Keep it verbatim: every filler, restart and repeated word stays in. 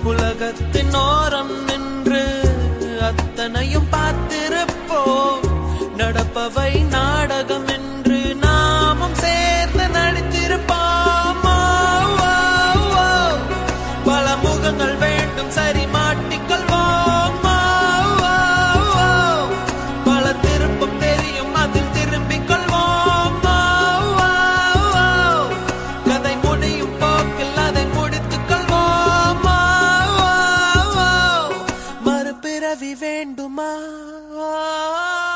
உலகத்தின் ஓரம் நின்று அத்தனையும் பார்த்திருப்போம். நடப்பவை நாடகம் என்று நாமும் சேர்ந்து நடித்திருப்போம். பல முகங்கள் வேண்டும் சரி மாட்டிக்கொள்வோம். பல திருப்பம் தெரியும் அதில் திரும்பிக் கொள்வோம். கதை முடியும் போக்கில் அதை முடித்துக் கொள்வோம். மறுபிறவி வேண்டுமா?